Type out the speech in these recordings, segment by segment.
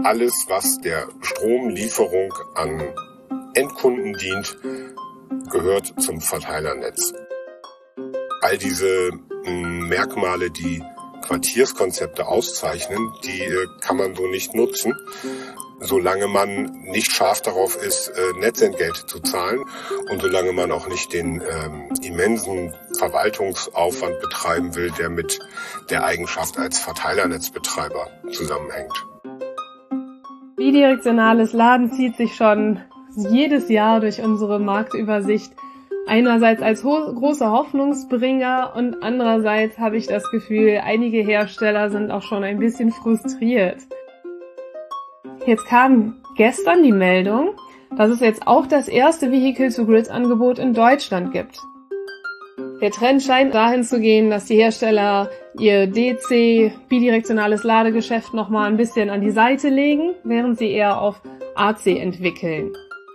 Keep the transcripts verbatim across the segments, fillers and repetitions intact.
alles, was der Stromlieferung an Endkunden dient, gehört zum Verteilernetz. All diese Merkmale, die Quartierskonzepte auszeichnen, die äh, kann man so nicht nutzen, solange man nicht scharf darauf ist, äh, Netzentgelt zu zahlen und solange man auch nicht den ähm, immensen Verwaltungsaufwand betreiben will, der mit der Eigenschaft als Verteilernetzbetreiber zusammenhängt. Bidirektionales Laden zieht sich schon jedes Jahr durch unsere Marktübersicht. Einerseits als ho- großer Hoffnungsbringer und andererseits habe ich das Gefühl, einige Hersteller sind auch schon ein bisschen frustriert. Jetzt kam gestern die Meldung, dass es jetzt auch das erste Vehicle-to-Grid-Angebot in Deutschland gibt. Der Trend scheint dahin zu gehen, dass die Hersteller ihr D C, bidirektionales Ladegeschäft nochmal ein bisschen an die Seite legen, während sie eher auf A C entwickeln.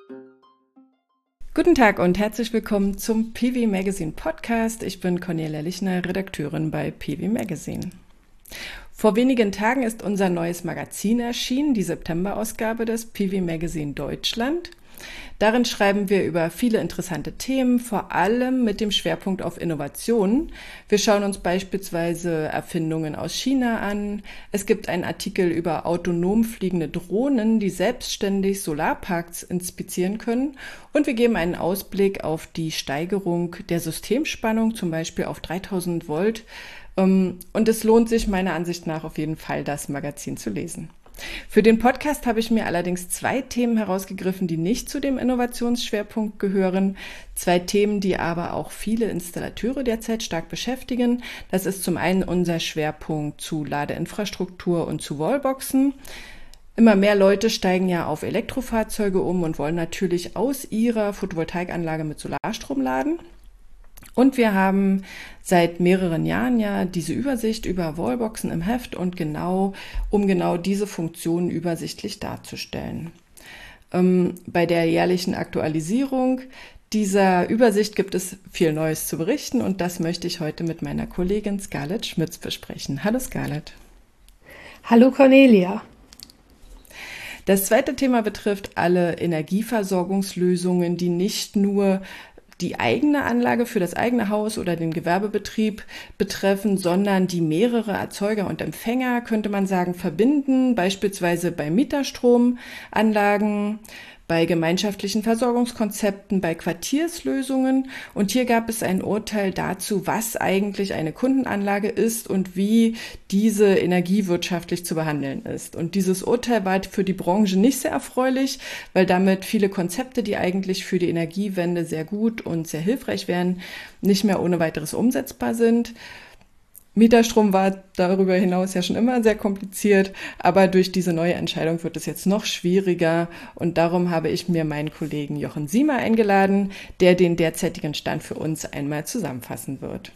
Guten Tag und herzlich willkommen zum P V Magazine Podcast. Ich bin Cornelia Lichner, Redakteurin bei P V Magazine. Vor wenigen Tagen ist unser neues Magazin erschienen, die September-Ausgabe des P V Magazine Deutschland. Darin schreiben wir über viele interessante Themen, vor allem mit dem Schwerpunkt auf Innovationen. Wir schauen uns beispielsweise Erfindungen aus China an. Es gibt einen Artikel über autonom fliegende Drohnen, die selbstständig Solarparks inspizieren können. Und wir geben einen Ausblick auf die Steigerung der Systemspannung, zum Beispiel auf dreitausend Volt. Und es lohnt sich meiner Ansicht nach auf jeden Fall, das Magazin zu lesen. Für den Podcast habe ich mir allerdings zwei Themen herausgegriffen, die nicht zu dem Innovationsschwerpunkt gehören. Zwei Themen, die aber auch viele Installateure derzeit stark beschäftigen. Das ist zum einen unser Schwerpunkt zu Ladeinfrastruktur und zu Wallboxen. Immer mehr Leute steigen ja auf Elektrofahrzeuge um und wollen natürlich aus ihrer Photovoltaikanlage mit Solarstrom laden. Und wir haben seit mehreren Jahren ja diese Übersicht über Wallboxen im Heft und genau, um genau diese Funktionen übersichtlich darzustellen. Ähm, bei der jährlichen Aktualisierung dieser Übersicht gibt es viel Neues zu berichten und das möchte ich heute mit meiner Kollegin Scarlett Schmitz besprechen. Hallo Scarlett. Hallo Cornelia. Das zweite Thema betrifft alle Energieversorgungslösungen, die nicht nur die eigene Anlage für das eigene Haus oder den Gewerbebetrieb betreffen, sondern die mehrere Erzeuger und Empfänger, könnte man sagen, verbinden, beispielsweise bei Mieterstromanlagen, bei gemeinschaftlichen Versorgungskonzepten, bei Quartierslösungen. Und hier gab es ein Urteil dazu, was eigentlich eine Kundenanlage ist und wie diese energiewirtschaftlich zu behandeln ist. Und dieses Urteil war für die Branche nicht sehr erfreulich, weil damit viele Konzepte, die eigentlich für die Energiewende sehr gut und sehr hilfreich wären, nicht mehr ohne weiteres umsetzbar sind. Mieterstrom war darüber hinaus ja schon immer sehr kompliziert, aber durch diese neue Entscheidung wird es jetzt noch schwieriger und darum habe ich mir meinen Kollegen Jochen Siemer eingeladen, der den derzeitigen Stand für uns einmal zusammenfassen wird.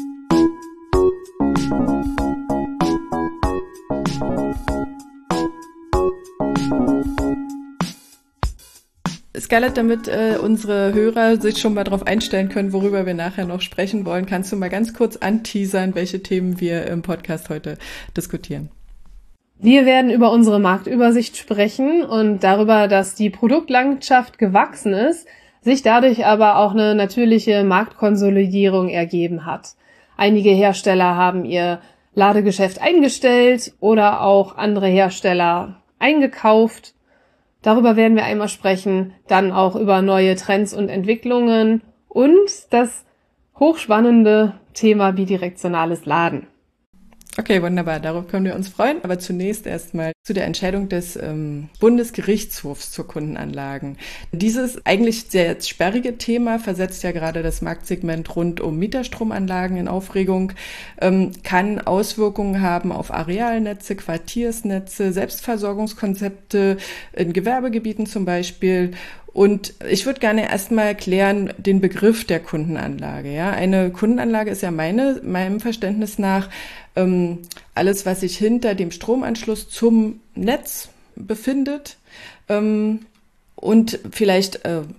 Scarlett, damit äh, unsere Hörer sich schon mal darauf einstellen können, worüber wir nachher noch sprechen wollen, kannst du mal ganz kurz anteasern, welche Themen wir im Podcast heute diskutieren? Wir werden über unsere Marktübersicht sprechen und darüber, dass die Produktlandschaft gewachsen ist, sich dadurch aber auch eine natürliche Marktkonsolidierung ergeben hat. Einige Hersteller haben ihr Ladegeschäft eingestellt oder auch andere Hersteller eingekauft. Darüber werden wir einmal sprechen, dann auch über neue Trends und Entwicklungen und das hochspannende Thema bidirektionales Laden. Okay, wunderbar, darauf können wir uns freuen. Aber zunächst erstmal zu der Entscheidung des ähm, Bundesgerichtshofs zur Kundenanlagen. Dieses eigentlich sehr sperrige Thema versetzt ja gerade das Marktsegment rund um Mieterstromanlagen in Aufregung, ähm, kann Auswirkungen haben auf Arealnetze, Quartiersnetze, Selbstversorgungskonzepte in Gewerbegebieten zum Beispiel. Und ich würde gerne erstmal erklären den Begriff der Kundenanlage. Ja, eine Kundenanlage ist ja meine, meinem Verständnis nach ähm, alles, was sich hinter dem Stromanschluss zum Netz befindet ähm, und vielleicht äh,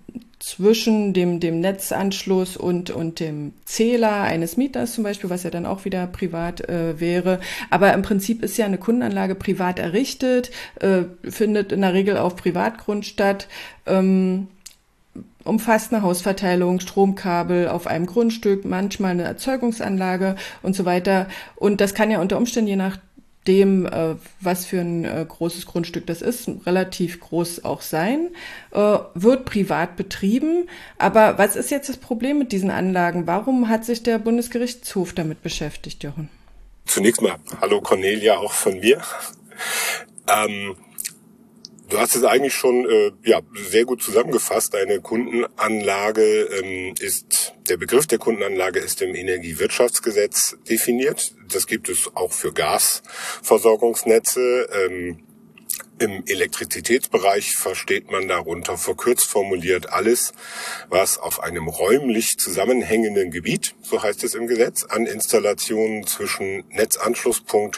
zwischen dem, dem Netzanschluss und, und dem Zähler eines Mieters zum Beispiel, was ja dann auch wieder privat äh, wäre. Aber im Prinzip ist ja eine Kundenanlage privat errichtet, äh, findet in der Regel auf Privatgrund statt, ähm, umfasst eine Hausverteilung, Stromkabel auf einem Grundstück, manchmal eine Erzeugungsanlage und so weiter. Und das kann ja unter Umständen, je nach dem, äh, was für ein äh, großes Grundstück das ist, relativ groß auch sein, äh, wird privat betrieben. Aber was ist jetzt das Problem mit diesen Anlagen? Warum hat sich der Bundesgerichtshof damit beschäftigt, Jochen? Zunächst mal, hallo Cornelia, auch von mir. Ähm, du hast es eigentlich schon äh, ja sehr gut zusammengefasst. Eine Kundenanlage ähm, ist, der Begriff der Kundenanlage ist im Energiewirtschaftsgesetz definiert. Das gibt es auch für Gasversorgungsnetze. Ähm, Im Elektrizitätsbereich versteht man darunter verkürzt formuliert alles, was auf einem räumlich zusammenhängenden Gebiet, so heißt es im Gesetz, an Installationen zwischen Netzanschlusspunkt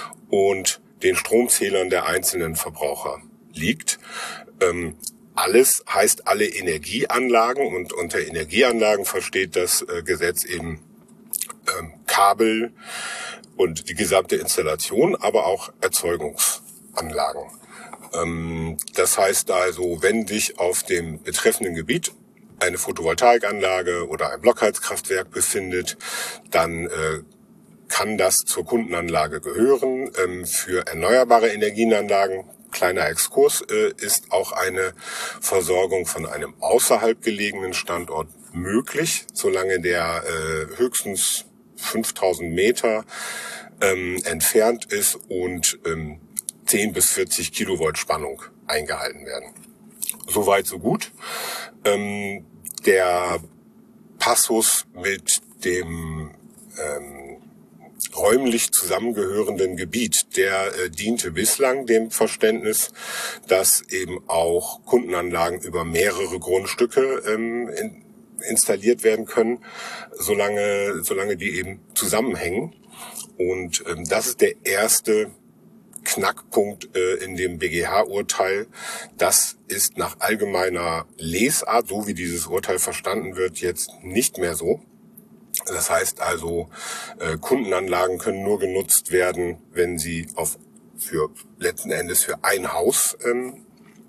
und den Stromzählern der einzelnen Verbraucher liegt. Ähm, alles heißt alle Energieanlagen, und unter Energieanlagen versteht das äh, Gesetz eben ähm, Kabel und die gesamte Installation, aber auch Erzeugungsanlagen. Ähm, das heißt also, wenn sich auf dem betreffenden Gebiet eine Photovoltaikanlage oder ein Blockheizkraftwerk befindet, dann äh, kann das zur Kundenanlage gehören. Ähm, für erneuerbare Energienanlagen, kleiner Exkurs, äh, ist auch eine Versorgung von einem außerhalb gelegenen Standort möglich, solange der äh, höchstens fünftausend Meter ähm, entfernt ist und ähm, zehn bis vierzig Kilovolt Spannung eingehalten werden. Soweit, so gut. Ähm, der Passus mit dem ähm, räumlich zusammengehörenden Gebiet, der äh, diente bislang dem Verständnis, dass eben auch Kundenanlagen über mehrere Grundstücke ähm, in, installiert werden können, solange solange die eben zusammenhängen. Und ähm, das ist der erste Knackpunkt äh, in dem B G H-Urteil. Das ist nach allgemeiner Lesart, so wie dieses Urteil verstanden wird, jetzt nicht mehr so. Das heißt also, äh, Kundenanlagen können nur genutzt werden, wenn sie auf für letzten Endes für ein Haus ähm,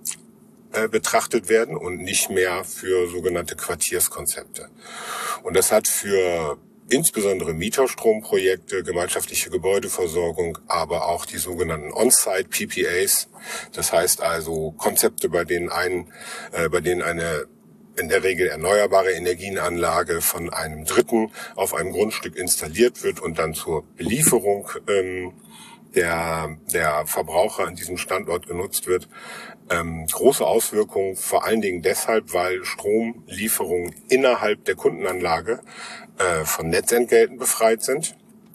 äh, betrachtet werden und nicht mehr für sogenannte Quartierskonzepte. Und das hat für insbesondere Mieterstromprojekte, gemeinschaftliche Gebäudeversorgung, aber auch die sogenannten On-Site P P As, das heißt also Konzepte, bei denen ein, äh, bei denen eine in der Regel erneuerbare Energienanlage von einem Dritten auf einem Grundstück installiert wird und dann zur Belieferung ähm, der der Verbraucher an diesem Standort genutzt wird. Ähm, große Auswirkungen, vor allen Dingen deshalb, weil Stromlieferungen innerhalb der Kundenanlage äh, von Netzentgelten befreit sind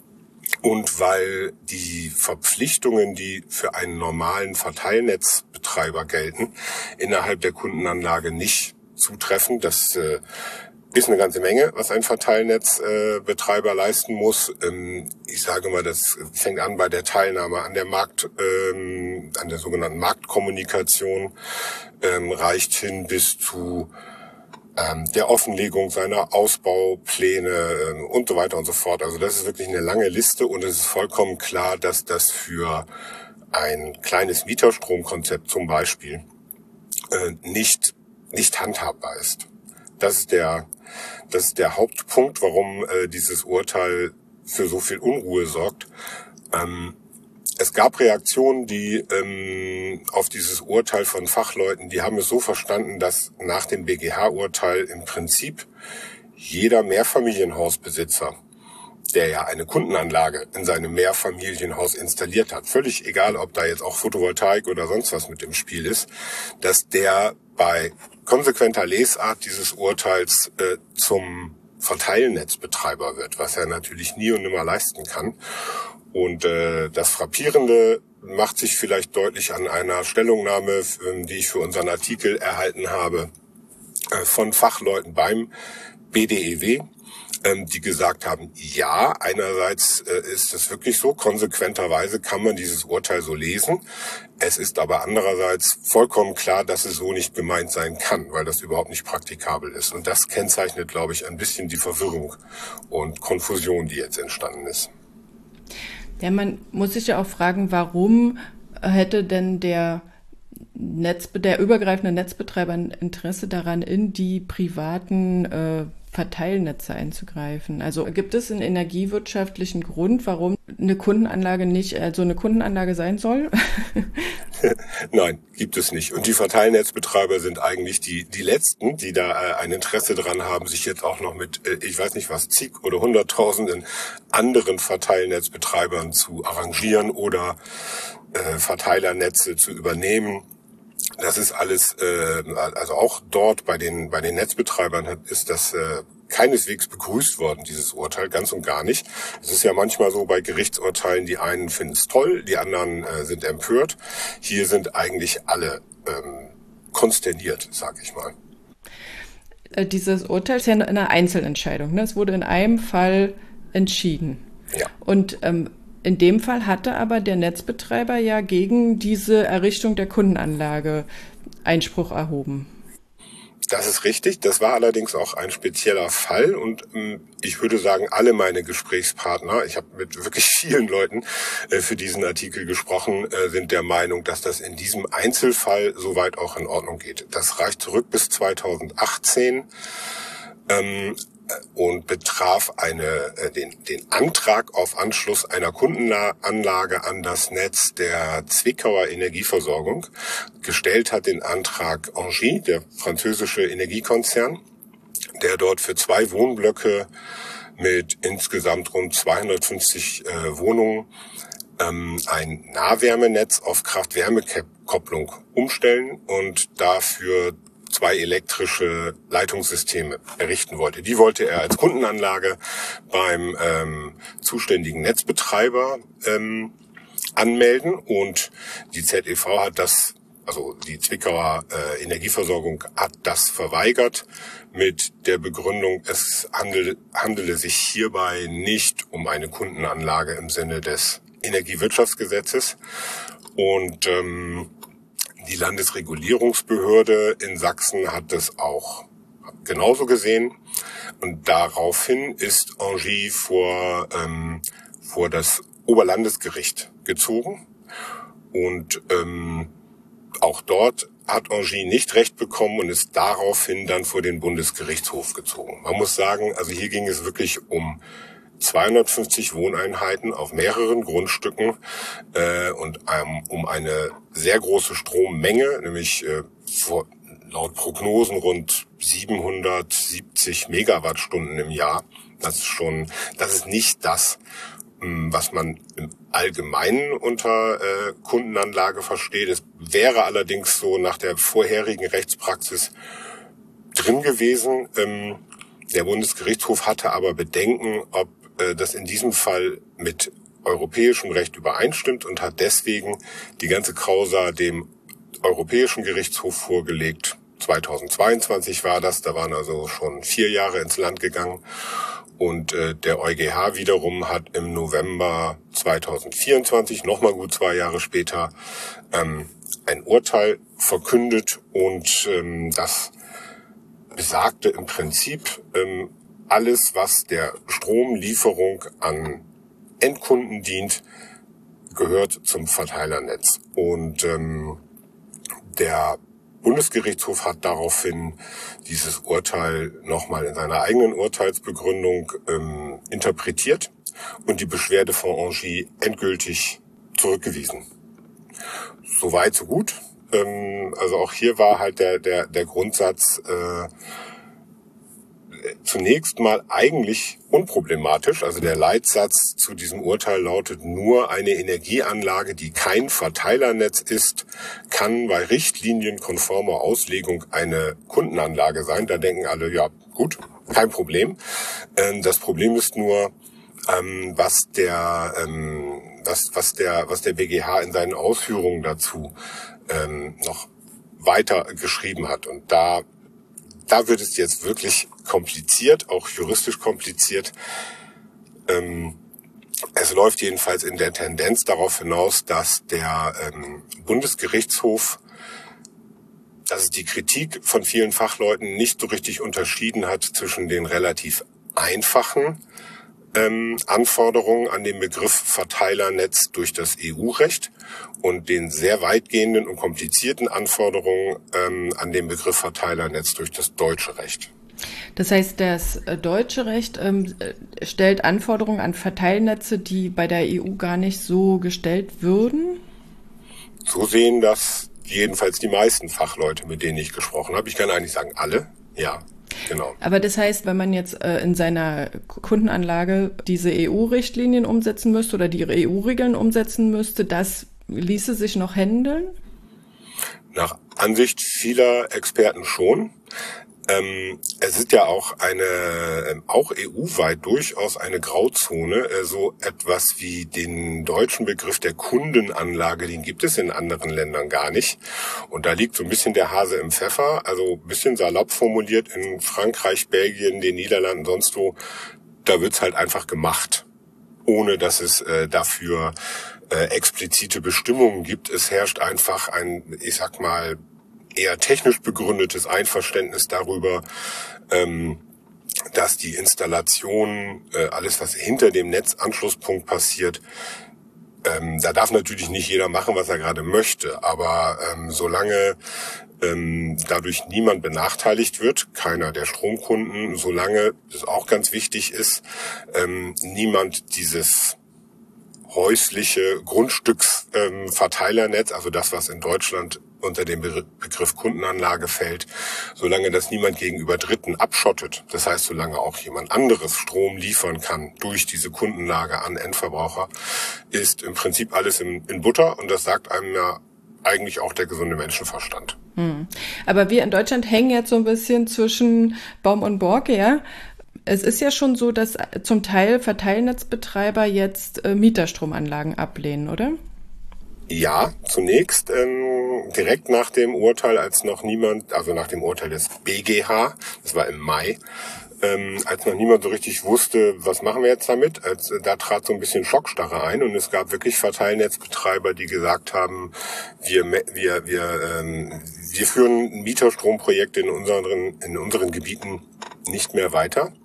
und weil die Verpflichtungen, die für einen normalen Verteilnetzbetreiber gelten, innerhalb der Kundenanlage nicht zutreffen. Das äh, ist eine ganze Menge, was ein Verteilnetzbetreiber äh, leisten muss. Ähm, ich sage mal, das fängt an bei der Teilnahme an der Markt, ähm, an der sogenannten Marktkommunikation, ähm, reicht hin bis zu ähm, der Offenlegung seiner Ausbaupläne ähm, und so weiter und so fort. Also das ist wirklich eine lange Liste und es ist vollkommen klar, dass das für ein kleines Mieterstromkonzept zum Beispiel äh, nicht nicht handhabbar ist. Das ist der, das ist der Hauptpunkt, warum äh, dieses Urteil für so viel Unruhe sorgt. Ähm, es gab Reaktionen, die ähm, auf dieses Urteil von Fachleuten, die haben es so verstanden, dass nach dem B G H-Urteil im Prinzip jeder Mehrfamilienhausbesitzer, der ja eine Kundenanlage in seinem Mehrfamilienhaus installiert hat, völlig egal, ob da jetzt auch Photovoltaik oder sonst was mit im Spiel ist, dass der bei konsequenter Lesart dieses Urteils äh, zum Verteilnetzbetreiber wird, was er natürlich nie und nimmer leisten kann. Und äh, das Frappierende macht sich vielleicht deutlich an einer Stellungnahme, die ich für unseren Artikel erhalten habe, äh, von Fachleuten beim B D E W. ähm, die gesagt haben, ja, einerseits äh, ist es wirklich so, konsequenterweise kann man dieses Urteil so lesen. Es ist aber andererseits vollkommen klar, dass es so nicht gemeint sein kann, weil das überhaupt nicht praktikabel ist. Und das kennzeichnet, glaube ich, ein bisschen die Verwirrung und Konfusion, die jetzt entstanden ist. Ja, man muss sich ja auch fragen, warum hätte denn der Netz, der übergreifende Netzbetreiber ein Interesse daran, in die privaten äh, Verteilnetze einzugreifen? Also gibt es einen energiewirtschaftlichen Grund, warum eine Kundenanlage nicht äh, so eine Kundenanlage sein soll? Nein, gibt es nicht. Und die Verteilnetzbetreiber sind eigentlich die die letzten, die da äh, ein Interesse dran haben, sich jetzt auch noch mit, äh, ich weiß nicht was, zig oder hunderttausenden anderen Verteilnetzbetreibern zu arrangieren oder äh, Verteilernetze zu übernehmen. Das ist alles, äh, also auch dort bei den bei den Netzbetreibern hat, ist das äh, keineswegs begrüßt worden, dieses Urteil, ganz und gar nicht. Es ist ja manchmal so bei Gerichtsurteilen, die einen finden es toll, die anderen äh, sind empört. Hier sind eigentlich alle ähm, konsterniert, sag ich mal. Dieses Urteil ist ja eine Einzelentscheidung, ne? Es wurde in einem Fall entschieden. Ja. Und ähm, in dem Fall hatte aber der Netzbetreiber ja gegen diese Errichtung der Kundenanlage Einspruch erhoben. Das ist richtig. Das war allerdings auch ein spezieller Fall und ähm, ich würde sagen, alle meine Gesprächspartner, ich habe mit wirklich vielen Leuten äh, für diesen Artikel gesprochen, äh, sind der Meinung, dass das in diesem Einzelfall soweit auch in Ordnung geht. Das reicht zurück bis zweitausendachtzehn. Ähm, und betraf eine, äh, den, den Antrag auf Anschluss einer Kundenanlage an das Netz der Zwickauer Energieversorgung. Gestellt hat den Antrag Engie, der französische Energiekonzern, der dort für zwei Wohnblöcke mit insgesamt rund zweihundertfünfzig äh, Wohnungen ähm, ein Nahwärmenetz auf Kraft-Wärme-Kopplung umstellen und dafür zwei elektrische Leitungssysteme errichten wollte. Die wollte er als Kundenanlage beim ähm, zuständigen Netzbetreiber ähm, anmelden und die Z E V hat das, also die Zwickauer äh, Energieversorgung hat das verweigert mit der Begründung, es handele, handele sich hierbei nicht um eine Kundenanlage im Sinne des Energiewirtschaftsgesetzes und ähm, die Landesregulierungsbehörde in Sachsen hat das auch genauso gesehen und daraufhin ist Engie vor ähm, vor das Oberlandesgericht gezogen und ähm, auch dort hat Engie nicht recht bekommen und ist daraufhin dann vor den Bundesgerichtshof gezogen. Man muss sagen, also hier ging es wirklich um zweihundertfünfzig Wohneinheiten auf mehreren Grundstücken äh, und ähm, um eine sehr große Strommenge, nämlich äh, vor, laut Prognosen rund siebenhundertsiebzig Megawattstunden im Jahr. Das ist schon, das ist nicht das, mh, was man im Allgemeinen unter äh, Kundenanlage versteht. Es wäre allerdings so nach der vorherigen Rechtspraxis drin gewesen. Ähm, der Bundesgerichtshof hatte aber Bedenken, ob das in diesem Fall mit europäischem Recht übereinstimmt und hat deswegen die ganze Causa dem Europäischen Gerichtshof vorgelegt. zweitausendzweiundzwanzig war das, da waren also schon vier Jahre ins Land gegangen. Und äh, der EuGH wiederum hat im November zweitausendvierundzwanzig, nochmal gut zwei Jahre später, ähm, ein Urteil verkündet und ähm, das besagte im Prinzip, ähm, alles, was der Stromlieferung an Endkunden dient, gehört zum Verteilernetz. Und ähm, der Bundesgerichtshof hat daraufhin dieses Urteil nochmal in seiner eigenen Urteilsbegründung ähm, interpretiert und die Beschwerde von Engie endgültig zurückgewiesen. So weit, so gut. Ähm, also auch hier war halt der, der, der Grundsatz, äh, zunächst mal eigentlich unproblematisch. Also der Leitsatz zu diesem Urteil lautet: Nur eine Energieanlage, die kein Verteilernetz ist, kann bei richtlinienkonformer Auslegung eine Kundenanlage sein. Da denken alle, ja gut, kein Problem. Das Problem ist nur, was der, was, was der, was der B G H in seinen Ausführungen dazu noch weiter geschrieben hat. Und da da wird es jetzt wirklich kompliziert, auch juristisch kompliziert. Ähm, es läuft jedenfalls in der Tendenz darauf hinaus, dass der ähm, Bundesgerichtshof, dass es die Kritik von vielen Fachleuten nicht so richtig unterschieden hat zwischen den relativ einfachen ähm, Anforderungen an den Begriff Verteilernetz durch das E U-Recht und den sehr weitgehenden und komplizierten Anforderungen ähm, an den Begriff Verteilernetz durch das deutsche Recht. Das heißt, das deutsche Recht ähm, stellt Anforderungen an Verteilnetze, die bei der E U gar nicht so gestellt würden? So sehen das jedenfalls die meisten Fachleute, mit denen ich gesprochen habe. Ich kann eigentlich sagen, alle, ja, genau. Aber das heißt, wenn man jetzt äh, in seiner Kundenanlage diese E U-Richtlinien umsetzen müsste oder die E U-Regeln umsetzen müsste, das ließe sich noch handeln? Nach Ansicht vieler Experten schon. Ähm, es ist ja auch eine, auch E U-weit durchaus eine Grauzone, äh, so etwas wie den deutschen Begriff der Kundenanlage, den gibt es in anderen Ländern gar nicht. Und da liegt so ein bisschen der Hase im Pfeffer, also ein bisschen salopp formuliert in Frankreich, Belgien, den Niederlanden, sonst wo, da wird's halt einfach gemacht, ohne dass es äh, dafür äh, explizite Bestimmungen gibt. Es herrscht einfach ein, ich sag mal, eher technisch begründetes Einverständnis darüber, ähm, dass die Installation, äh, alles was hinter dem Netzanschlusspunkt passiert, ähm, da darf natürlich nicht jeder machen, was er gerade möchte, aber ähm, solange ähm, dadurch niemand benachteiligt wird, keiner der Stromkunden, solange, das auch ganz wichtig ist, ähm, niemand dieses häusliche Grundstücksverteilernetz, ähm, also das, was in Deutschland unter den Begriff Kundenanlage fällt, solange das niemand gegenüber Dritten abschottet, das heißt, solange auch jemand anderes Strom liefern kann durch diese Kundenlage an Endverbraucher, ist im Prinzip alles in, in Butter, und das sagt einem ja eigentlich auch der gesunde Menschenverstand. Hm. Aber wir in Deutschland hängen jetzt so ein bisschen zwischen Baum und Borke, ja? Es ist ja schon so, dass zum Teil Verteilnetzbetreiber jetzt äh, Mieterstromanlagen ablehnen, oder? Ja, zunächst ähm, direkt nach dem Urteil, als noch niemand, also nach dem Urteil des B G H, das war im Mai, ähm, als noch niemand so richtig wusste, was machen wir jetzt damit, als, da trat so ein bisschen Schockstarre ein, und es gab wirklich Verteilnetzbetreiber, die gesagt haben, wir wir wir ähm, wir führen Mieterstromprojekte in unseren in unseren Gebieten nicht mehr weiter.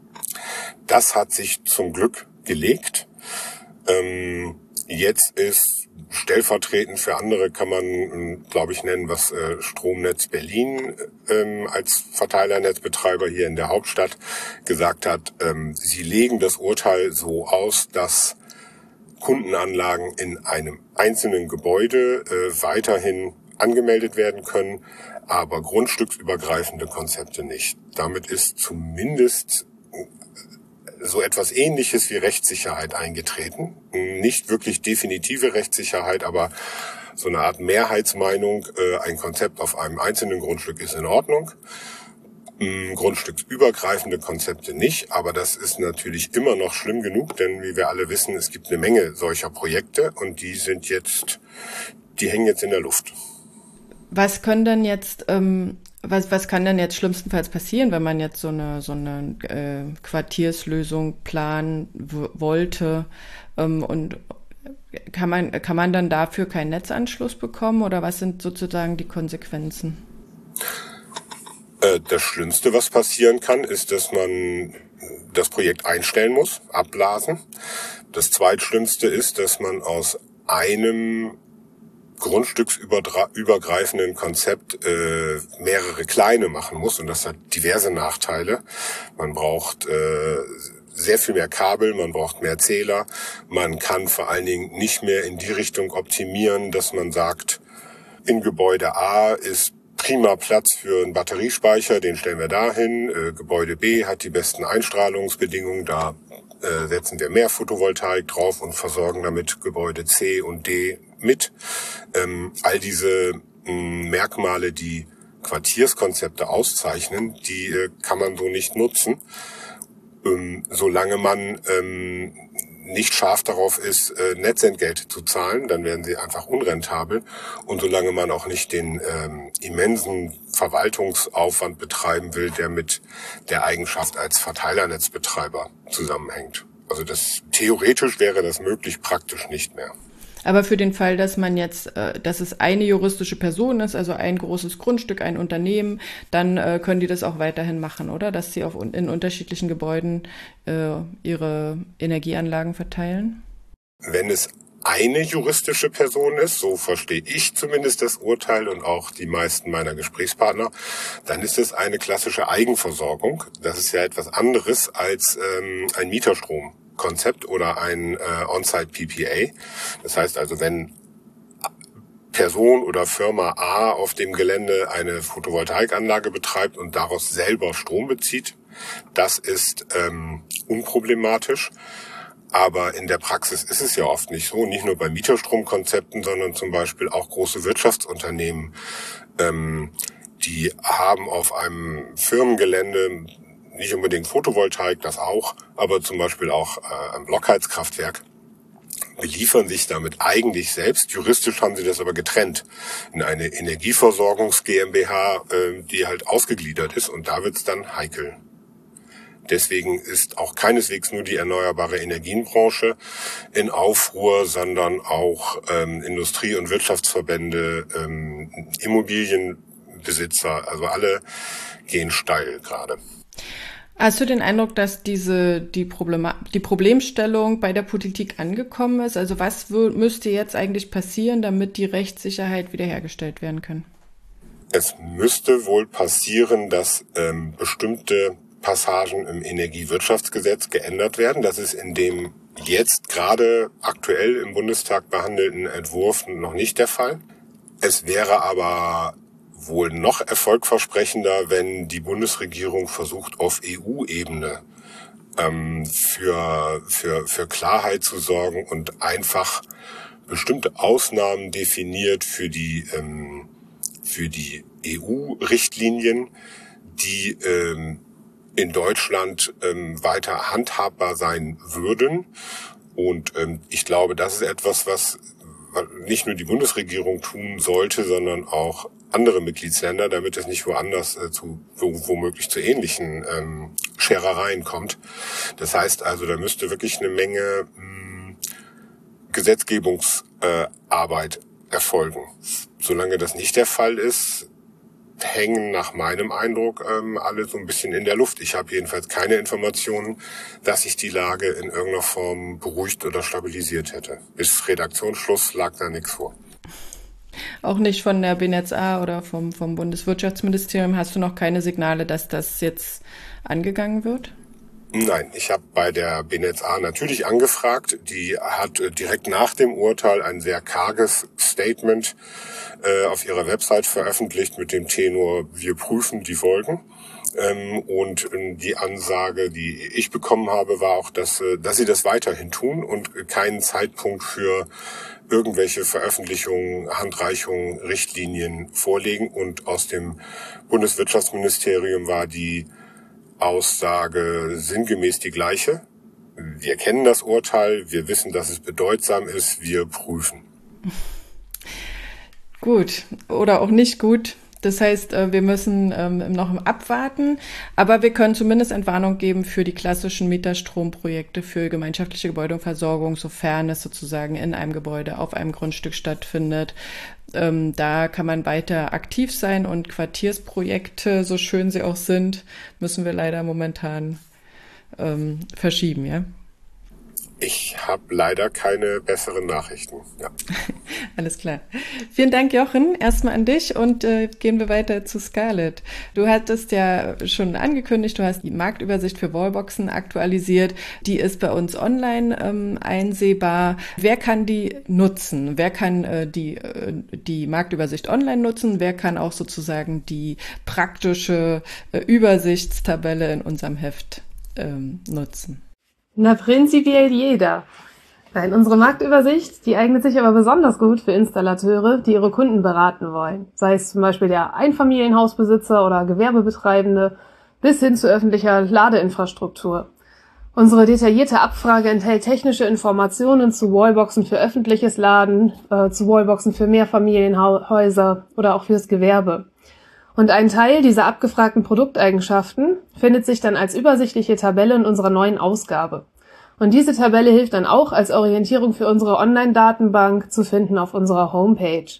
Das hat sich zum Glück gelegt. Ähm, jetzt ist stellvertretend für andere, kann man, glaube ich, nennen, was äh, Stromnetz Berlin ähm, als Verteilernetzbetreiber hier in der Hauptstadt gesagt hat. Ähm, sie legen das Urteil so aus, dass Kundenanlagen in einem einzelnen Gebäude äh, weiterhin angemeldet werden können, aber grundstücksübergreifende Konzepte nicht. Damit ist zumindest so etwas Ähnliches wie Rechtssicherheit eingetreten. Nicht wirklich definitive Rechtssicherheit, aber so eine Art Mehrheitsmeinung, äh, ein Konzept auf einem einzelnen Grundstück ist in Ordnung. Ähm, grundstücksübergreifende Konzepte nicht, aber das ist natürlich immer noch schlimm genug, denn wie wir alle wissen, es gibt eine Menge solcher Projekte, und die sind jetzt, die hängen jetzt in der Luft. Was können denn jetzt, ähm, was, was kann denn jetzt schlimmstenfalls passieren, wenn man jetzt so eine, so eine äh, Quartierslösung planen w- wollte, ähm, und kann man, kann man dann dafür keinen Netzanschluss bekommen, oder was sind sozusagen die Konsequenzen? Äh, das Schlimmste, was passieren kann, ist, dass man das Projekt einstellen muss, abblasen. Das Zweitschlimmste ist, dass man aus einem grundstücksübergreifenden Konzept äh, mehrere kleine machen muss, und das hat diverse Nachteile. Man braucht äh, sehr viel mehr Kabel, man braucht mehr Zähler, man kann vor allen Dingen nicht mehr in die Richtung optimieren, dass man sagt, in Gebäude A ist prima Platz für einen Batteriespeicher, den stellen wir dahin. Äh, Gebäude B hat die besten Einstrahlungsbedingungen, da äh, setzen wir mehr Photovoltaik drauf und versorgen damit Gebäude C und D mit. Ähm, all diese mh, Merkmale, die Quartierskonzepte auszeichnen, die äh, kann man so nicht nutzen, ähm, solange man ähm, nicht scharf darauf ist, Netzentgelte zu zahlen, dann werden sie einfach unrentabel. Und solange man auch nicht den ähm, immensen Verwaltungsaufwand betreiben will, der mit der Eigenschaft als Verteilernetzbetreiber zusammenhängt. Also das theoretisch wäre das möglich, praktisch nicht mehr. Aber für den Fall, dass man jetzt, äh, dass es eine juristische Person ist, also ein großes Grundstück, ein Unternehmen, dann äh, können die das auch weiterhin machen, oder? Dass sie auf, in unterschiedlichen Gebäuden äh, ihre Energieanlagen verteilen? Wenn es eine juristische Person ist, so verstehe ich zumindest das Urteil und auch die meisten meiner Gesprächspartner, dann ist es eine klassische Eigenversorgung. Das ist ja etwas anderes als ähm, ein Mieterstromkonzept oder ein äh, On-Site-P P A. Das heißt also, wenn Person oder Firma A auf dem Gelände eine Photovoltaikanlage betreibt und daraus selber Strom bezieht, das ist ähm, unproblematisch. Aber in der Praxis ist es ja oft nicht so, nicht nur bei Mieterstromkonzepten, sondern zum Beispiel auch große Wirtschaftsunternehmen, ähm, die haben auf einem Firmengelände nicht unbedingt Photovoltaik, das auch, aber zum Beispiel auch äh, ein Blockheizkraftwerk, beliefern sich damit eigentlich selbst. Juristisch haben sie das aber getrennt in eine Energieversorgungs GmbH, äh, die halt ausgegliedert ist, und da wird's dann heikel. Deswegen ist auch keineswegs nur die erneuerbare Energienbranche in Aufruhr, sondern auch ähm, Industrie- und Wirtschaftsverbände, ähm, Immobilienbesitzer, also alle gehen steil gerade. Hast du den Eindruck, dass diese die, Problema- die Problemstellung bei der Politik angekommen ist? Also was w- müsste jetzt eigentlich passieren, damit die Rechtssicherheit wiederhergestellt werden kann? Es müsste wohl passieren, dass ähm, bestimmte Passagen im Energiewirtschaftsgesetz geändert werden. Das ist in dem jetzt gerade aktuell im Bundestag behandelten Entwurf noch nicht der Fall. Es wäre aber wohl noch erfolgversprechender, wenn die Bundesregierung versucht, auf E U-Ebene ähm, für, für, für Klarheit zu sorgen und einfach bestimmte Ausnahmen definiert für die, ähm, für die E U-Richtlinien, die ähm, in Deutschland ähm, weiter handhabbar sein würden. Und ähm, ich glaube, das ist etwas, was nicht nur die Bundesregierung tun sollte, sondern auch andere Mitgliedsländer, damit es nicht woanders äh, zu womöglich zu ähnlichen ähm, Scherereien kommt. Das heißt also, da müsste wirklich eine Menge mh, Gesetzgebungsarbeit äh, erfolgen. Solange das nicht der Fall ist, hängen nach meinem Eindruck ähm, alle so ein bisschen in der Luft. Ich habe jedenfalls keine Informationen, dass sich die Lage in irgendeiner Form beruhigt oder stabilisiert hätte. Bis Redaktionsschluss lag da nichts vor. Auch nicht von der B N E T Z A oder vom, vom Bundeswirtschaftsministerium hast du noch keine Signale, dass das jetzt angegangen wird? Nein, ich habe bei der B N E T Z A natürlich angefragt. Die hat äh, direkt nach dem Urteil ein sehr karges Statement äh, auf ihrer Website veröffentlicht mit dem Tenor: Wir prüfen die Folgen. Ähm, und äh, die Ansage, die ich bekommen habe, war auch, dass, äh, dass sie das weiterhin tun und keinen Zeitpunkt für irgendwelche Veröffentlichungen, Handreichungen, Richtlinien vorlegen. Und aus dem Bundeswirtschaftsministerium war die Aussage sinngemäß die gleiche. Wir kennen das Urteil, wir wissen, dass es bedeutsam ist, wir prüfen. Gut oder auch nicht gut. Das heißt, wir müssen ähm, noch abwarten, aber wir können zumindest Entwarnung geben für die klassischen Mieterstromprojekte für gemeinschaftliche Gebäudeversorgung, sofern es sozusagen in einem Gebäude auf einem Grundstück stattfindet. Ähm, da kann man weiter aktiv sein, und Quartiersprojekte, so schön sie auch sind, müssen wir leider momentan ähm, verschieben, ja? Ich habe leider keine besseren Nachrichten. Ja. Alles klar. Vielen Dank, Jochen, erstmal an dich, und äh, gehen wir weiter zu Scarlett. Du hattest ja schon angekündigt, du hast die Marktübersicht für Wallboxen aktualisiert. Die ist bei uns online ähm, einsehbar. Wer kann die nutzen? Wer kann äh, die, äh, die Marktübersicht online nutzen? Wer kann auch sozusagen die praktische äh, Übersichtstabelle in unserem Heft ähm, nutzen? Na, prinzipiell jeder. Nein, unsere Marktübersicht, die eignet sich aber besonders gut für Installateure, die ihre Kunden beraten wollen. Sei es zum Beispiel der Einfamilienhausbesitzer oder Gewerbebetreibende bis hin zu öffentlicher Ladeinfrastruktur. Unsere detaillierte Abfrage enthält technische Informationen zu Wallboxen für öffentliches Laden, äh, zu Wallboxen für Mehrfamilienhäuser oder auch fürs Gewerbe. Und ein Teil dieser abgefragten Produkteigenschaften findet sich dann als übersichtliche Tabelle in unserer neuen Ausgabe. Und diese Tabelle hilft dann auch als Orientierung für unsere Online-Datenbank zu finden auf unserer Homepage.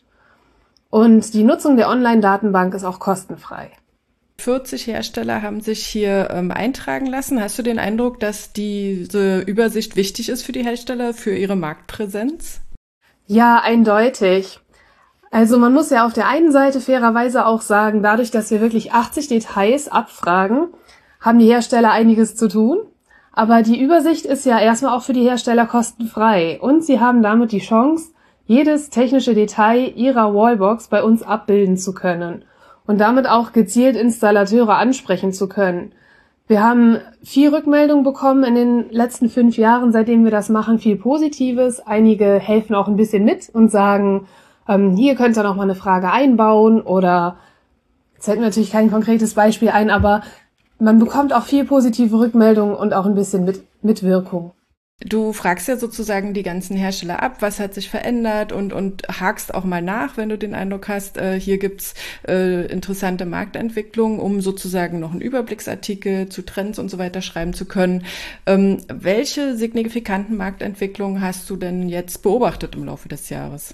Und die Nutzung der Online-Datenbank ist auch kostenfrei. vierzig Hersteller haben sich hier ähm, eintragen lassen. Hast du den Eindruck, dass diese Übersicht wichtig ist für die Hersteller, für ihre Marktpräsenz? Ja, eindeutig. Also man muss ja auf der einen Seite fairerweise auch sagen, dadurch, dass wir wirklich achtzig Details abfragen, haben die Hersteller einiges zu tun. Aber die Übersicht ist ja erstmal auch für die Hersteller kostenfrei. Und sie haben damit die Chance, jedes technische Detail ihrer Wallbox bei uns abbilden zu können. Und damit auch gezielt Installateure ansprechen zu können. Wir haben viel Rückmeldung bekommen in den letzten fünf Jahren, seitdem wir das machen, viel Positives. Einige helfen auch ein bisschen mit und sagen, ähm, hier könnt ihr noch mal eine Frage einbauen oder, jetzt fällt mir natürlich kein konkretes Beispiel ein, aber man bekommt auch viel positive Rückmeldung und auch ein bisschen mit, Mitwirkung. Du fragst ja sozusagen die ganzen Hersteller ab, was hat sich verändert und und hakst auch mal nach, wenn du den Eindruck hast, äh, hier gibt's äh, interessante Marktentwicklungen, um sozusagen noch einen Überblicksartikel zu Trends und so weiter schreiben zu können. Ähm, welche signifikanten Marktentwicklungen hast du denn jetzt beobachtet im Laufe des Jahres?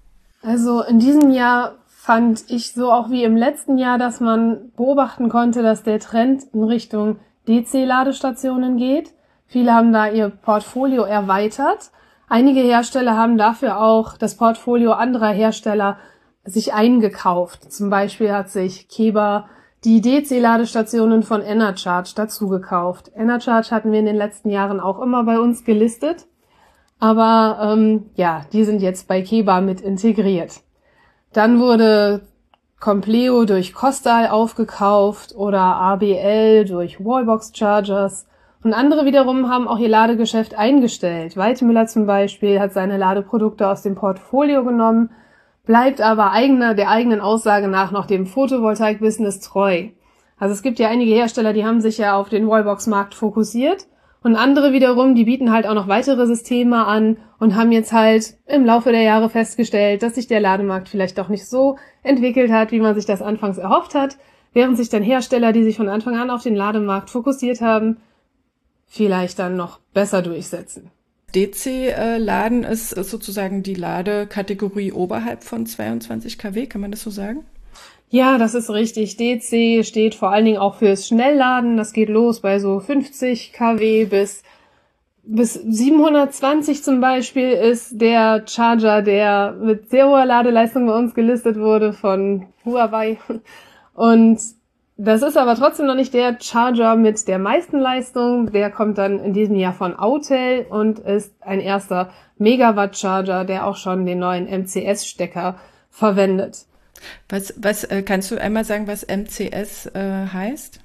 Also in diesem Jahr fand ich so auch wie im letzten Jahr, dass man beobachten konnte, dass der Trend in Richtung D C-Ladestationen geht. Viele haben da ihr Portfolio erweitert. Einige Hersteller haben dafür auch das Portfolio anderer Hersteller sich eingekauft. Zum Beispiel hat sich Keba die D C-Ladestationen von Enercharge dazu gekauft. Enercharge hatten wir in den letzten Jahren auch immer bei uns gelistet. Aber ähm, ja, die sind jetzt bei Keba mit integriert. Dann wurde Compleo durch Kostal aufgekauft oder A B L durch Wallbox Chargers. Und andere wiederum haben auch ihr Ladegeschäft eingestellt. Weidmüller zum Beispiel hat seine Ladeprodukte aus dem Portfolio genommen, bleibt aber eigener, der eigenen Aussage nach noch dem Photovoltaik-Business treu. Also es gibt ja einige Hersteller, die haben sich ja auf den Wallbox-Markt fokussiert und andere wiederum, die bieten halt auch noch weitere Systeme an und haben jetzt halt im Laufe der Jahre festgestellt, dass sich der Lademarkt vielleicht doch nicht so entwickelt hat, wie man sich das anfangs erhofft hat, während sich dann Hersteller, die sich von Anfang an auf den Lademarkt fokussiert haben, vielleicht dann noch besser durchsetzen. D C-Laden ist sozusagen die Ladekategorie oberhalb von zweiundzwanzig Kilowatt, kann man das so sagen? Ja, das ist richtig. D C steht vor allen Dingen auch fürs Schnellladen. Das geht los bei so fünfzig Kilowatt bis, bis siebenhundertzwanzig zum Beispiel ist der Charger, der mit sehr hoher Ladeleistung bei uns gelistet wurde von Huawei. Und das ist aber trotzdem noch nicht der Charger mit der meisten Leistung. Der kommt dann in diesem Jahr von Autel und ist ein erster Megawatt-Charger, der auch schon den neuen M C S-Stecker verwendet. Was, was äh, kannst du einmal sagen, was M C S äh, heißt?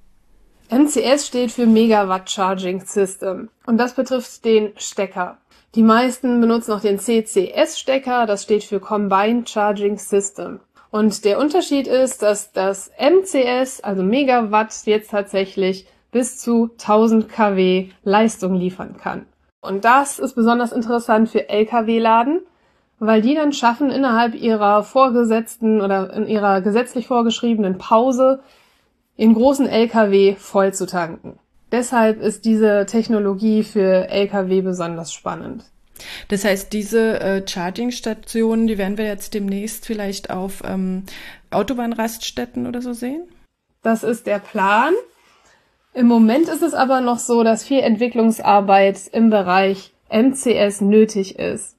M C S steht für Megawatt Charging System und das betrifft den Stecker. Die meisten benutzen auch den C C S-Stecker, das steht für Combined Charging System. Und der Unterschied ist, dass das M C S, also Megawatt, jetzt tatsächlich bis zu tausend Kilowatt Leistung liefern kann. Und das ist besonders interessant für L K W-Laden, weil die dann schaffen, innerhalb ihrer vorgesetzten oder in ihrer gesetzlich vorgeschriebenen Pause in großen L K W voll zu tanken. Deshalb ist diese Technologie für L K W besonders spannend. Das heißt, diese äh, Charging-Stationen, die werden wir jetzt demnächst vielleicht auf ähm, Autobahnraststätten oder so sehen? Das ist der Plan. Im Moment ist es aber noch so, dass viel Entwicklungsarbeit im Bereich M C S nötig ist.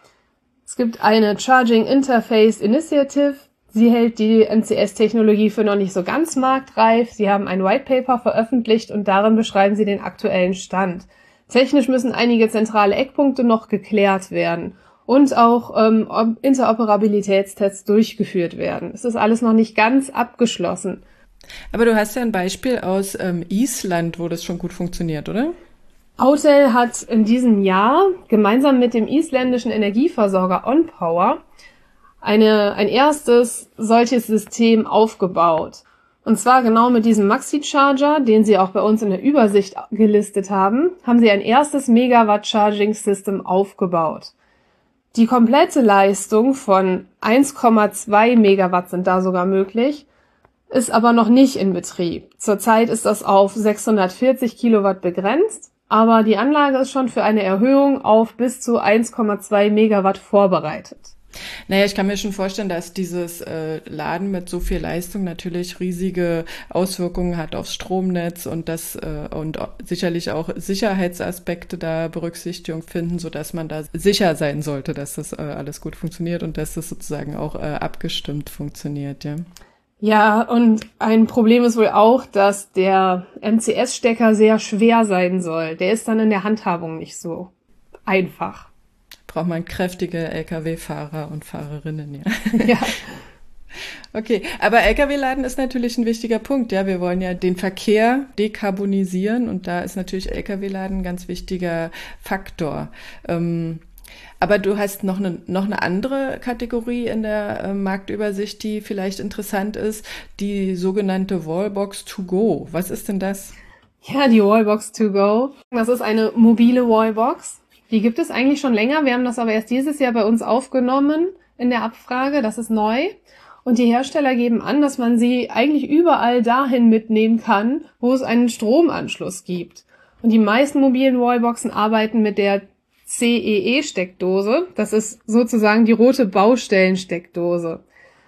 Es gibt eine Charging Interface Initiative. Sie hält die M C S-Technologie für noch nicht so ganz marktreif. Sie haben ein White Paper veröffentlicht und darin beschreiben sie den aktuellen Stand. Technisch müssen einige zentrale Eckpunkte noch geklärt werden und auch ähm, Interoperabilitätstests durchgeführt werden. Es ist alles noch nicht ganz abgeschlossen. Aber du hast ja ein Beispiel aus ähm, Island, wo das schon gut funktioniert, oder? Autel hat in diesem Jahr gemeinsam mit dem isländischen Energieversorger OnPower eine, ein erstes solches System aufgebaut. Und zwar genau mit diesem Maxi-Charger, den sie auch bei uns in der Übersicht gelistet haben, haben sie ein erstes Megawatt-Charging-System aufgebaut. Die komplette Leistung von eins Komma zwei Megawatt sind da sogar möglich, ist aber noch nicht in Betrieb. Zurzeit ist das auf sechshundertvierzig Kilowatt begrenzt, aber die Anlage ist schon für eine Erhöhung auf bis zu eins Komma zwei Megawatt vorbereitet. Naja, ich kann mir schon vorstellen, dass dieses äh, Laden mit so viel Leistung natürlich riesige Auswirkungen hat aufs Stromnetz und das äh, und sicherlich auch Sicherheitsaspekte da Berücksichtigung finden, so dass man da sicher sein sollte, dass das äh, alles gut funktioniert und dass das sozusagen auch äh, abgestimmt funktioniert, ja. Ja, und ein Problem ist wohl auch, dass der M C S-Stecker sehr schwer sein soll. Der ist dann in der Handhabung nicht so einfach. Braucht man kräftige L K W-Fahrer und Fahrerinnen, ja. Ja. Okay, aber L K W-Laden ist natürlich ein wichtiger Punkt, ja. Wir wollen ja den Verkehr dekarbonisieren und da ist natürlich L K W-Laden ein ganz wichtiger Faktor. Ähm, aber du hast noch eine, noch eine andere Kategorie in der äh, Marktübersicht, die vielleicht interessant ist, die sogenannte Wallbox to go. Was ist denn das? Ja, die Wallbox to go. Das ist eine mobile Wallbox. Die gibt es eigentlich schon länger. Wir haben das aber erst dieses Jahr bei uns aufgenommen in der Abfrage. Das ist neu. Und die Hersteller geben an, dass man sie eigentlich überall dahin mitnehmen kann, wo es einen Stromanschluss gibt. Und die meisten mobilen Wallboxen arbeiten mit der C E E-Steckdose. Das ist sozusagen die rote Baustellensteckdose.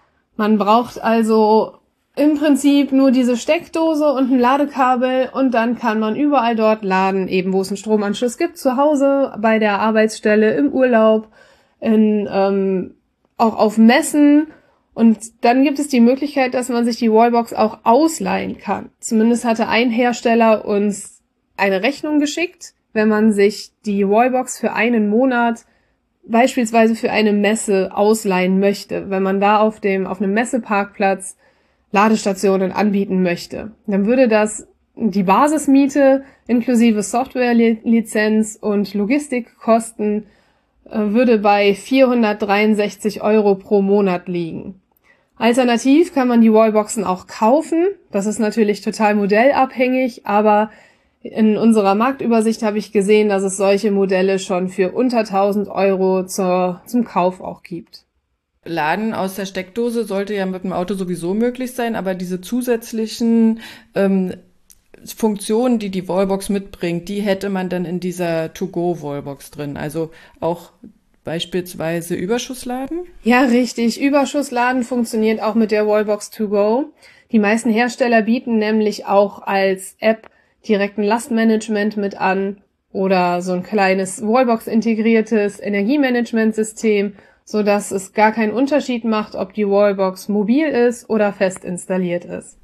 Man braucht also im Prinzip nur diese Steckdose und ein Ladekabel und dann kann man überall dort laden, eben wo es einen Stromanschluss gibt, zu Hause, bei der Arbeitsstelle, im Urlaub, in, ähm, auch auf Messen. Und dann gibt es die Möglichkeit, dass man sich die Wallbox auch ausleihen kann. Zumindest hatte ein Hersteller uns eine Rechnung geschickt, wenn man sich die Wallbox für einen Monat beispielsweise für eine Messe ausleihen möchte, wenn man da auf dem auf einem Messeparkplatz Ladestationen anbieten möchte. Dann würde das die Basismiete inklusive Softwarelizenz und Logistikkosten äh, würde bei vierhundertdreiundsechzig Euro pro Monat liegen. Alternativ kann man die Wallboxen auch kaufen. Das ist natürlich total modellabhängig, aber in unserer Marktübersicht habe ich gesehen, dass es solche Modelle schon für unter tausend Euro zur, zum Kauf auch gibt. Laden aus der Steckdose sollte ja mit dem Auto sowieso möglich sein, aber diese zusätzlichen ähm, Funktionen, die die Wallbox mitbringt, die hätte man dann in dieser To-Go-Wallbox drin. Also auch beispielsweise Überschussladen? Ja, richtig. Überschussladen funktioniert auch mit der Wallbox To Go. Die meisten Hersteller bieten nämlich auch als App direkten Lastmanagement mit an oder so ein kleines Wallbox-integriertes Energiemanagementsystem, so dass es gar keinen Unterschied macht, ob die Wallbox mobil ist oder fest installiert ist.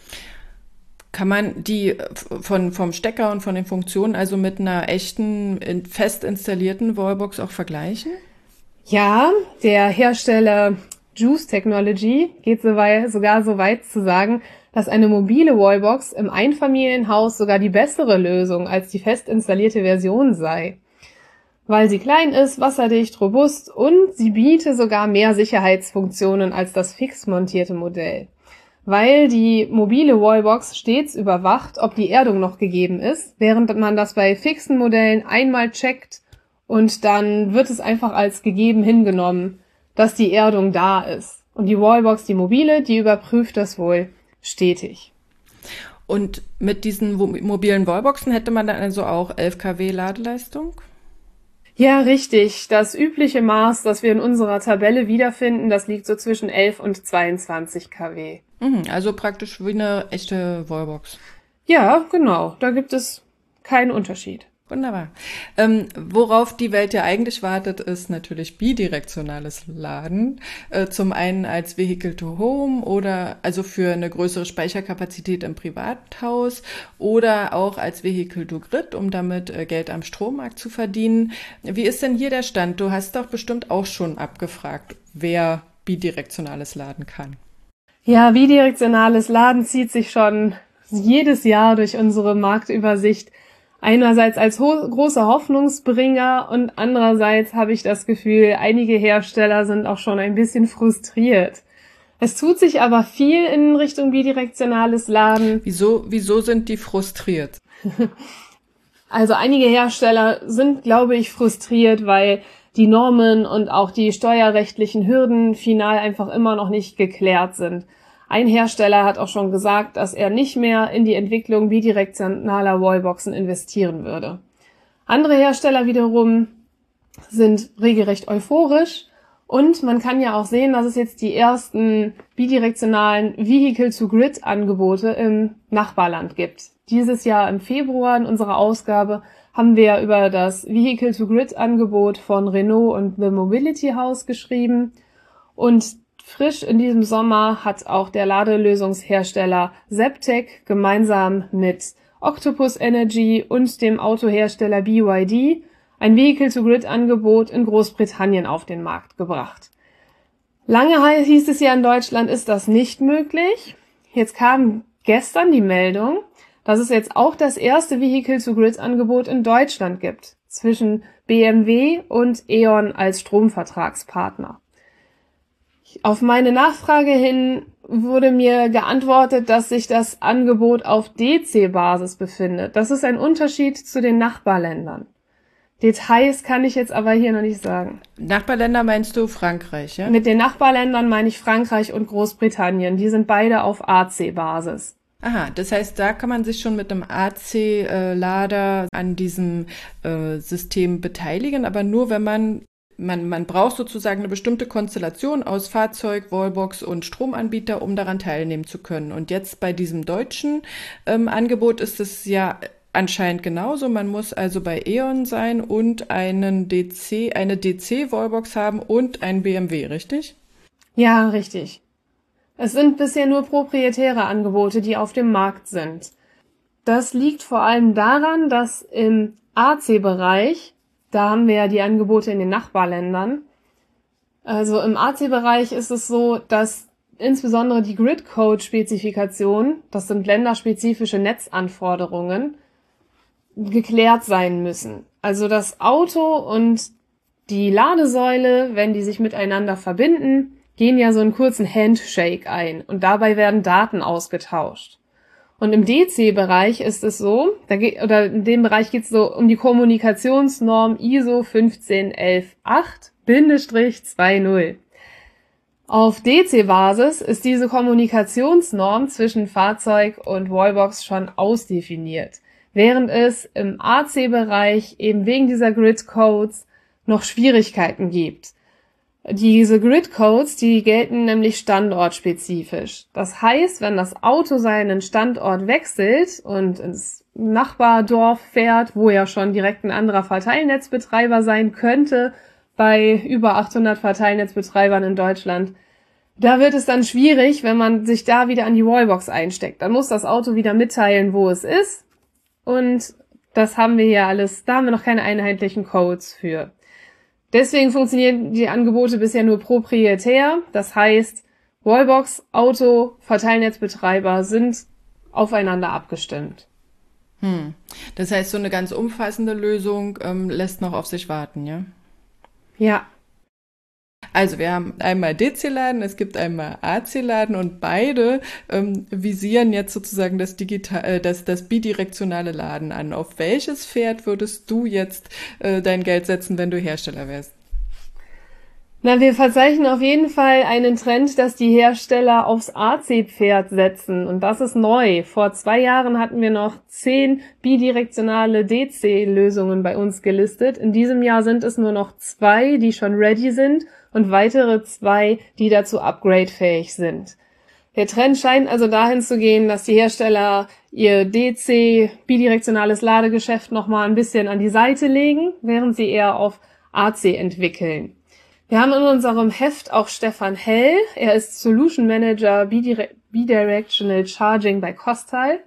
Kann man die von, vom Stecker und von den Funktionen also mit einer echten, fest installierten Wallbox auch vergleichen? Ja, der Hersteller Juice Technology geht so weit, sogar so weit zu sagen, dass eine mobile Wallbox im Einfamilienhaus sogar die bessere Lösung als die fest installierte Version sei. Weil sie klein ist, wasserdicht, robust und sie biete sogar mehr Sicherheitsfunktionen als das fix montierte Modell. Weil die mobile Wallbox stets überwacht, ob die Erdung noch gegeben ist, während man das bei fixen Modellen einmal checkt und dann wird es einfach als gegeben hingenommen, dass die Erdung da ist. Und die Wallbox, die mobile, die überprüft das wohl stetig. Und mit diesen mobilen Wallboxen hätte man dann also auch elf Kilowatt Ladeleistung? Ja, richtig. Das übliche Maß, das wir in unserer Tabelle wiederfinden, das liegt so zwischen elf und zweiundzwanzig Kilowatt. Mhm, also praktisch wie eine echte Wallbox. Ja, genau. Da gibt es keinen Unterschied. Wunderbar. Ähm, worauf die Welt ja eigentlich wartet, ist natürlich bidirektionales Laden. Äh, zum einen als Vehicle to Home oder also für eine größere Speicherkapazität im Privathaus oder auch als Vehicle to Grid, um damit äh, Geld am Strommarkt zu verdienen. Wie ist denn hier der Stand? Du hast doch bestimmt auch schon abgefragt, wer bidirektionales Laden kann. Ja, bidirektionales Laden zieht sich schon jedes Jahr durch unsere Marktübersicht. Einerseits als ho- großer Hoffnungsbringer und andererseits habe ich das Gefühl, einige Hersteller sind auch schon ein bisschen frustriert. Es tut sich aber viel in Richtung bidirektionales Laden. Wieso, wieso sind die frustriert? Also einige Hersteller sind, glaube ich, frustriert, weil die Normen und auch die steuerrechtlichen Hürden final einfach immer noch nicht geklärt sind. Ein Hersteller hat auch schon gesagt, dass er nicht mehr in die Entwicklung bidirektionaler Wallboxen investieren würde. Andere Hersteller wiederum sind regelrecht euphorisch und man kann ja auch sehen, dass es jetzt die ersten bidirektionalen Vehicle-to-Grid-Angebote im Nachbarland gibt. Dieses Jahr im Februar in unserer Ausgabe haben wir über das Vehicle-to-Grid-Angebot von Renault und The Mobility House geschrieben und frisch in diesem Sommer hat auch der Ladelösungshersteller Zaptec gemeinsam mit Octopus Energy und dem Autohersteller B Y D ein Vehicle-to-Grid-Angebot in Großbritannien auf den Markt gebracht. Lange hieß es ja in Deutschland, ist das nicht möglich. Jetzt kam gestern die Meldung, dass es jetzt auch das erste Vehicle-to-Grid-Angebot in Deutschland gibt, zwischen B M W und E.ON als Stromvertragspartner. Auf meine Nachfrage hin wurde mir geantwortet, dass sich das Angebot auf D C-Basis befindet. Das ist ein Unterschied zu den Nachbarländern. Details kann ich jetzt aber hier noch nicht sagen. Nachbarländer meinst du Frankreich, ja? Mit den Nachbarländern meine ich Frankreich und Großbritannien. Die sind beide auf A C-Basis. Aha, das heißt, da kann man sich schon mit einem A C-Lader an diesem äh, System beteiligen, aber nur, wenn man, man, man braucht sozusagen eine bestimmte Konstellation aus Fahrzeug, Wallbox und Stromanbieter, um daran teilnehmen zu können. Und jetzt bei diesem deutschen ähm, Angebot ist es ja anscheinend genauso. Man muss also bei E.ON sein und einen D C, eine D C-Wallbox haben und ein B M W, richtig? Ja, richtig. Es sind bisher nur proprietäre Angebote, die auf dem Markt sind. Das liegt vor allem daran, dass im A C-Bereich, da haben wir ja die Angebote in den Nachbarländern, also im A C-Bereich ist es so, dass insbesondere die Grid-Code-Spezifikation, das sind länderspezifische Netzanforderungen, geklärt sein müssen. Also das Auto und die Ladesäule, wenn die sich miteinander verbinden, gehen ja so einen kurzen Handshake ein und dabei werden Daten ausgetauscht. Und im D C-Bereich ist es so, da geht, oder in dem Bereich geht es so um die Kommunikationsnorm I S O fünfzehn elf acht zwanzig. Auf D C-Basis ist diese Kommunikationsnorm zwischen Fahrzeug und Wallbox schon ausdefiniert, während es im A C-Bereich eben wegen dieser Grid-Codes noch Schwierigkeiten gibt. Diese Grid-Codes, die gelten nämlich standortspezifisch. Das heißt, wenn das Auto seinen Standort wechselt und ins Nachbardorf fährt, wo ja schon direkt ein anderer Verteilnetzbetreiber sein könnte, bei über achthundert Verteilnetzbetreibern in Deutschland, da wird es dann schwierig, wenn man sich da wieder an die Wallbox einsteckt. Dann muss das Auto wieder mitteilen, wo es ist. Und das haben wir hier alles, da haben wir noch keine einheitlichen Codes für. Deswegen funktionieren die Angebote bisher nur proprietär. Das heißt, Wallbox, Auto, Verteilnetzbetreiber sind aufeinander abgestimmt. Hm. Das heißt, so eine ganz umfassende Lösung ähm, lässt noch auf sich warten, ja? Ja. Also wir haben einmal D C-Laden, es gibt einmal A C-Laden und beide ähm, visieren jetzt sozusagen das, digital, äh, das, das bidirektionale Laden an. Auf welches Pferd würdest du jetzt äh, dein Geld setzen, wenn du Hersteller wärst? Na, wir verzeichnen auf jeden Fall einen Trend, dass die Hersteller aufs A C-Pferd setzen. Und das ist neu. Vor zwei Jahren hatten wir noch zehn bidirektionale D C-Lösungen bei uns gelistet. In diesem Jahr sind es nur noch zwei, die schon ready sind und weitere zwei, die dazu upgradefähig sind. Der Trend scheint also dahin zu gehen, dass die Hersteller ihr D C bidirektionales Ladegeschäft nochmal ein bisschen an die Seite legen, während sie eher auf A C entwickeln. Wir haben in unserem Heft auch Stefan Hell, er ist Solution Manager Bidirectional Charging bei Kostal,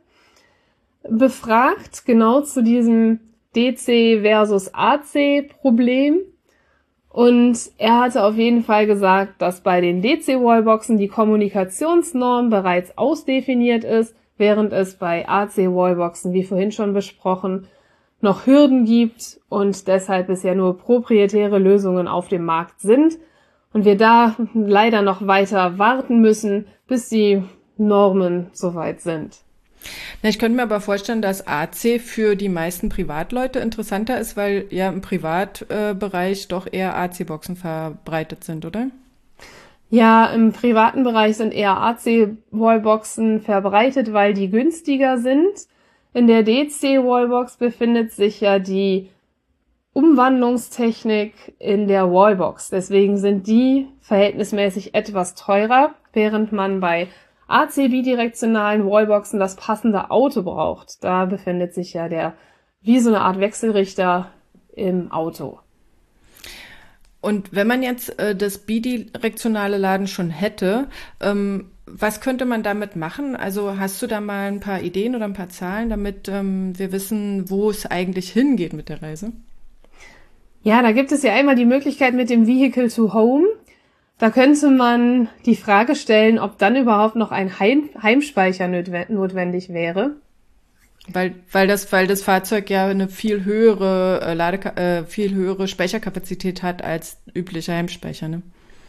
befragt genau zu diesem D C versus A C Problem. Und er hatte auf jeden Fall gesagt, dass bei den D C-Wallboxen die Kommunikationsnorm bereits ausdefiniert ist, während es bei A C-Wallboxen, wie vorhin schon besprochen, noch Hürden gibt und deshalb bisher nur proprietäre Lösungen auf dem Markt sind. und wir da leider noch weiter warten müssen, bis die Normen soweit sind. Na, ich könnte mir aber vorstellen, dass A C für die meisten Privatleute interessanter ist, weil ja im Privatbereich doch eher A C-Boxen verbreitet sind, oder? Ja, im privaten Bereich sind eher A C-Wallboxen verbreitet, weil die günstiger sind. In der D C-Wallbox befindet sich ja die Umwandlungstechnik in der Wallbox. Deswegen sind die verhältnismäßig etwas teurer, während man bei A C-bidirektionalen Wallboxen das passende Auto braucht. Da befindet sich ja der, wie so eine Art Wechselrichter im Auto. Und wenn man jetzt äh, das bidirektionale Laden schon hätte, ähm, was könnte man damit machen? Also hast du da mal ein paar Ideen oder ein paar Zahlen, damit ähm, wir wissen, wo es eigentlich hingeht mit der Reise? Ja, da gibt es ja einmal die Möglichkeit mit dem Vehicle to Home. Da könnte man die Frage stellen, ob dann überhaupt noch ein Heim- Heimspeicher notwendig wäre. Weil, weil das, weil das Fahrzeug ja eine viel höhere äh, Lade, äh, viel höhere Speicherkapazität hat als übliche Heimspeicher, ne?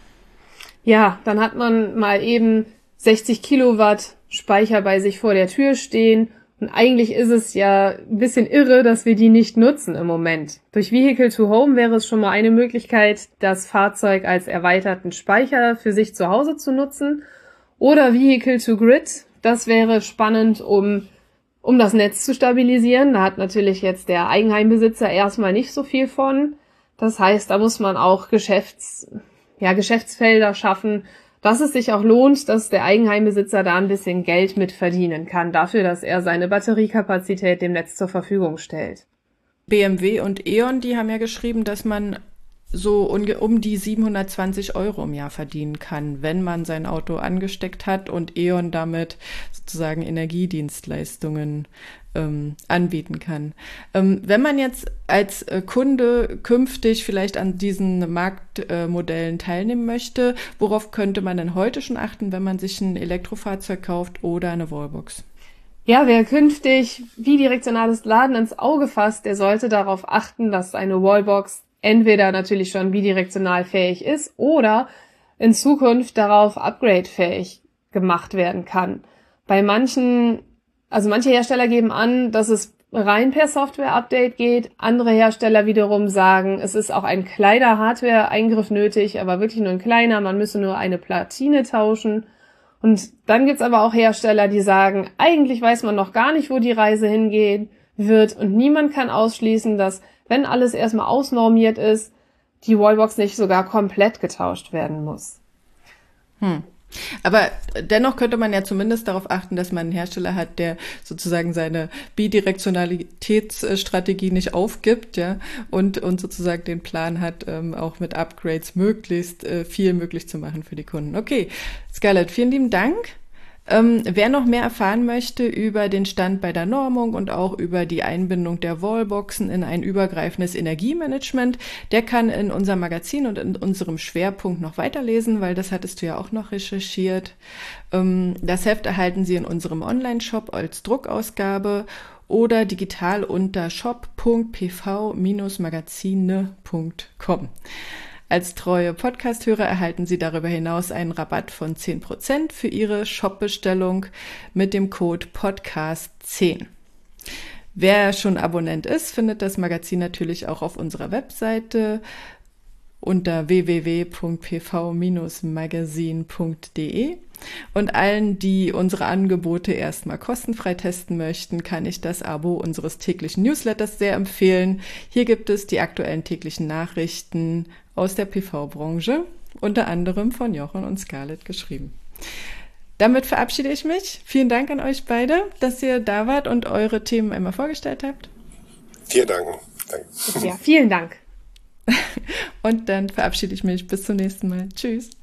Ja, dann hat man mal eben sechzig Kilowatt Speicher bei sich vor der Tür stehen. Und eigentlich ist es ja ein bisschen irre, dass wir die nicht nutzen im Moment. Durch Vehicle to Home wäre es schon mal eine Möglichkeit, das Fahrzeug als erweiterten Speicher für sich zu Hause zu nutzen. Oder Vehicle to Grid. Das wäre spannend, um um das Netz zu stabilisieren. Da hat natürlich jetzt der Eigenheimbesitzer erstmal nicht so viel von. Das heißt, da muss man auch Geschäfts, ja, Geschäftsfelder schaffen, dass es sich auch lohnt, dass der Eigenheimbesitzer da ein bisschen Geld mit verdienen kann, dafür, dass er seine Batteriekapazität dem Netz zur Verfügung stellt. B M W und E.ON, die haben ja geschrieben, dass man so um die siebenhundertzwanzig Euro im Jahr verdienen kann, wenn man sein Auto angesteckt hat und E.ON damit sozusagen Energiedienstleistungen ähm, anbieten kann. Ähm, wenn man jetzt als äh, Kunde künftig vielleicht an diesen Marktmodellen äh, teilnehmen möchte, worauf könnte man denn heute schon achten, wenn man sich ein Elektrofahrzeug kauft oder eine Wallbox? Ja, wer künftig bidirektionales Laden ins Auge fasst, der sollte darauf achten, dass eine Wallbox entweder natürlich schon bidirektional fähig ist oder in Zukunft darauf upgradefähig gemacht werden kann. Bei manchen, also manche Hersteller geben an, dass es rein per Software-Update geht. Andere Hersteller wiederum sagen, es ist auch ein kleiner Hardware-Eingriff nötig, aber wirklich nur ein kleiner, man müsse nur eine Platine tauschen. Und dann gibt's aber auch Hersteller, die sagen, eigentlich weiß man noch gar nicht, wo die Reise hingehen wird und niemand kann ausschließen, dass, wenn alles erstmal ausnormiert ist, die Wallbox nicht sogar komplett getauscht werden muss. Hm. Aber dennoch könnte man ja zumindest darauf achten, dass man einen Hersteller hat, der sozusagen seine Bidirektionalitätsstrategie nicht aufgibt, ja, und, und sozusagen den Plan hat, ähm, auch mit Upgrades möglichst äh, viel möglich zu machen für die Kunden. Okay, Scarlett, vielen lieben Dank. Ähm, wer noch mehr erfahren möchte über den Stand bei der Normung und auch über die Einbindung der Wallboxen in ein übergreifendes Energiemanagement, der kann in unserem Magazin und in unserem Schwerpunkt noch weiterlesen, weil das hattest du ja auch noch recherchiert. Ähm, das Heft erhalten Sie in unserem Online-Shop als Druckausgabe oder digital unter shop punkt p v Bindestrich magazine punkt com. Als treue Podcast-Hörer erhalten Sie darüber hinaus einen Rabatt von zehn Prozent für Ihre Shop-Bestellung mit dem Code Podcast zehn. Wer schon Abonnent ist, findet das Magazin natürlich auch auf unserer Webseite unter w w w punkt p v Bindestrich magazin punkt d e. Und allen, die unsere Angebote erstmal kostenfrei testen möchten, kann ich das Abo unseres täglichen Newsletters sehr empfehlen. Hier gibt es die aktuellen täglichen Nachrichten aus der P V-Branche, unter anderem von Jochen und Scarlett geschrieben. Damit verabschiede ich mich. Vielen Dank an euch beide, dass ihr da wart und eure Themen einmal vorgestellt habt. Vielen Dank. Danke. Ja, vielen Dank. Und dann verabschiede ich mich. Bis zum nächsten Mal. Tschüss.